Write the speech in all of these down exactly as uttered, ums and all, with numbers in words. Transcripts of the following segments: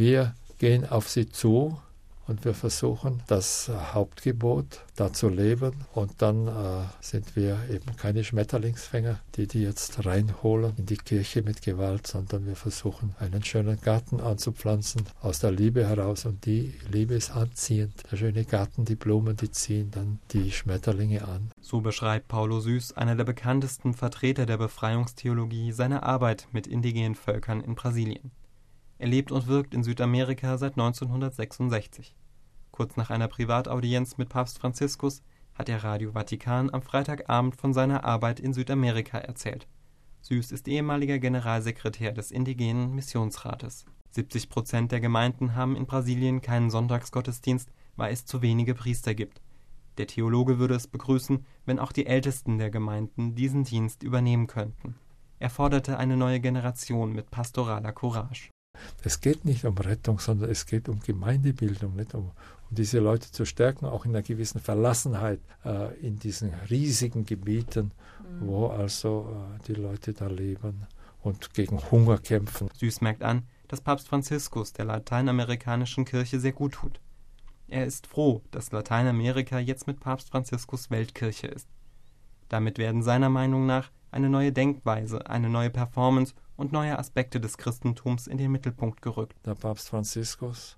Wir gehen auf sie zu und wir versuchen, das Hauptgebot da zu leben. Und dann äh, sind wir eben keine Schmetterlingsfänger, die die jetzt reinholen in die Kirche mit Gewalt, sondern wir versuchen, einen schönen Garten anzupflanzen, aus der Liebe heraus. Und die Liebe ist anziehend. Der schöne Garten, die Blumen, die ziehen dann die Schmetterlinge an. So beschreibt Paulo Süß, einer der bekanntesten Vertreter der Befreiungstheologie, seine Arbeit mit indigenen Völkern in Brasilien. Er lebt und wirkt in Südamerika seit neunzehnhundertsechsundsechzig. Kurz nach einer Privataudienz mit Papst Franziskus hat der Radio Vatikan am Freitagabend von seiner Arbeit in Südamerika erzählt. Süß ist ehemaliger Generalsekretär des Indigenen Missionsrates. siebzig Prozent der Gemeinden haben in Brasilien keinen Sonntagsgottesdienst, weil es zu wenige Priester gibt. Der Theologe würde es begrüßen, wenn auch die Ältesten der Gemeinden diesen Dienst übernehmen könnten. Er forderte eine neue Generation mit pastoraler Courage. Es geht nicht um Rettung, sondern es geht um Gemeindebildung, nicht um, um diese Leute zu stärken, auch in einer gewissen Verlassenheit äh, in diesen riesigen Gebieten, mhm. wo also äh, die Leute da leben und gegen Hunger kämpfen. Süß merkt an, dass Papst Franziskus der lateinamerikanischen Kirche sehr gut tut. Er ist froh, dass Lateinamerika jetzt mit Papst Franziskus Weltkirche ist. Damit werden seiner Meinung nach eine neue Denkweise, eine neue Performance und neue Aspekte des Christentums in den Mittelpunkt gerückt. Der Papst Franziskus,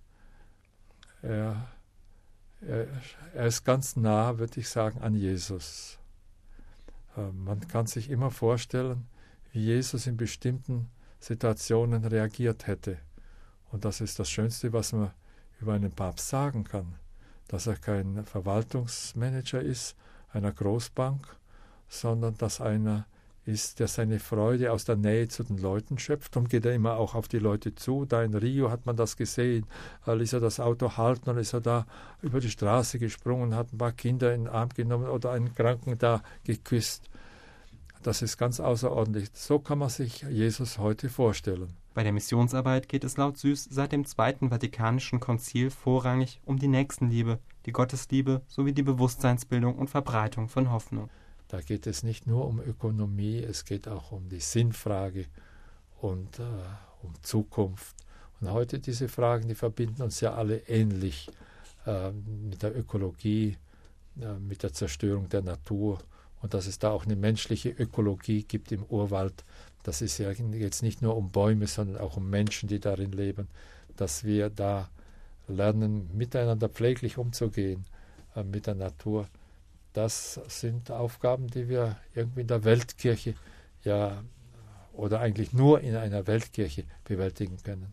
er, er, er ist ganz nah, würde ich sagen, an Jesus. Äh, man kann sich immer vorstellen, wie Jesus in bestimmten Situationen reagiert hätte. Und das ist das Schönste, was man über einen Papst sagen kann, dass er kein Verwaltungsmanager ist einer Großbank, sondern dass einer ist, der seine Freude aus der Nähe zu den Leuten schöpft. Darum geht er immer auch auf die Leute zu. Da in Rio hat man das gesehen. Da ließ er das Auto halten und ist er da über die Straße gesprungen, hat ein paar Kinder in den Arm genommen oder einen Kranken da geküsst. Das ist ganz außerordentlich. So kann man sich Jesus heute vorstellen. Bei der Missionsarbeit geht es laut Süß seit dem Zweiten Vatikanischen Konzil vorrangig um die Nächstenliebe, die Gottesliebe sowie die Bewusstseinsbildung und Verbreitung von Hoffnung. Da geht es nicht nur um Ökonomie, es geht auch um die Sinnfrage und äh, um Zukunft. Und heute diese Fragen, die verbinden uns ja alle ähnlich äh, mit der Ökologie, äh, mit der Zerstörung der Natur. Und dass es da auch eine menschliche Ökologie gibt im Urwald, das ist ja jetzt nicht nur um Bäume, sondern auch um Menschen, die darin leben, dass wir da lernen, miteinander pfleglich umzugehen äh, mit der Natur. Das sind Aufgaben, die wir irgendwie in der Weltkirche ja oder eigentlich nur in einer Weltkirche bewältigen können.